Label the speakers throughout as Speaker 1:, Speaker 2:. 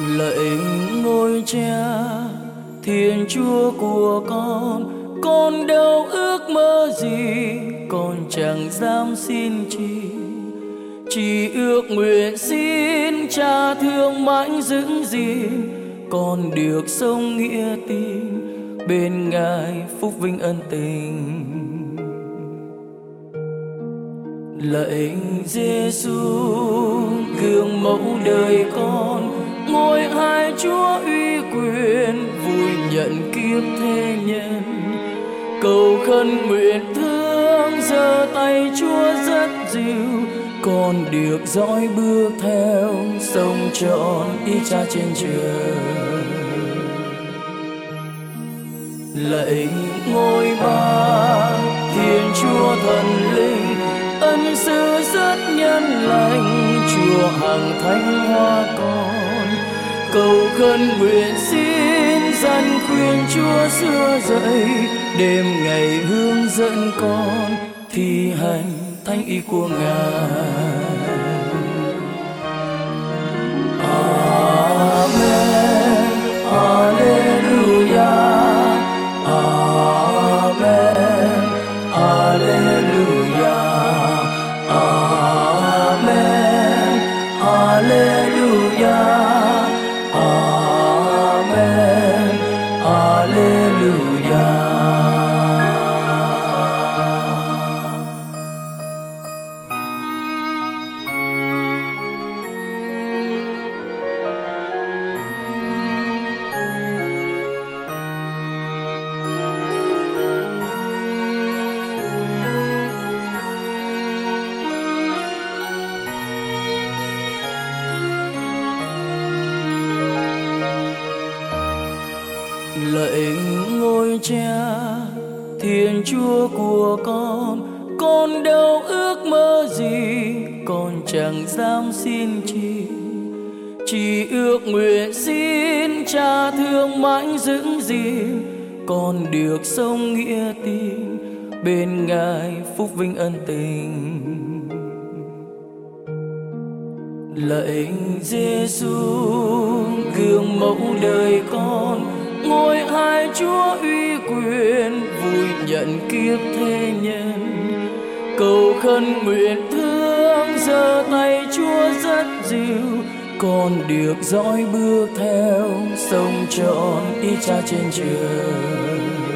Speaker 1: Lạy ngôi Cha Thiên Chúa của con đâu ước mơ gì, con chẳng dám xin chỉ ước nguyện xin Cha thương mãi giữ gìn, con được sống nghĩa tin bên Ngài phúc vinh ân tình. Lạy Giêsu gương mẫu đời con, ngôi hai Chúa uy quyền vui nhận kiếp thế nhân, cầu khẩn nguyện thương giơ tay Chúa rất dịu, con được dõi bước theo sông trọn ý Cha trên trời. Lạy ngôi Ba Thiên Chúa thần linh, ân sư rất nhân lành, Chúa hằng thánh hoa con, cầu khẩn nguyện xin dân khuyên Chúa xưa dậy, đêm ngày hướng dẫn con thi hành thánh ý của Ngài. Amen, Alleluia, Amen, Alleluia, Amen, Alleluia, Amen, Alleluia. Lạy ngôi Cha Thiên Chúa của con đâu ước mơ gì, con chẳng dám xin chỉ ước nguyện xin Cha thương mãi giữ gìn, con được sống nghĩa tin bên Ngài phúc vinh ân tình. Lạy Giêsu gương mẫu đời con, ngôi hai Chúa uy quyền vui nhận kiếp thế nhân, cầu khẩn nguyện thương giơ tay Chúa rất dịu, con được dõi bước theo sông trọn ý Cha trên trời.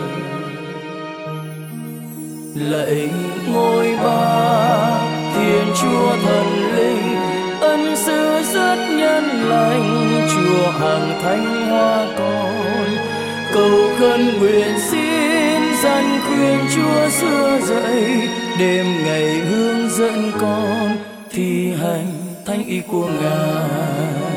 Speaker 1: Lạy ngôi Ba Thiên Chúa thần linh, ân sư rất nhân lành, Chúa hằng thánh hoa con, cầu khẩn nguyện xin dân khuyên Chúa xưa dậy, đêm ngày hướng dẫn con thi hành thánh ý của Ngài.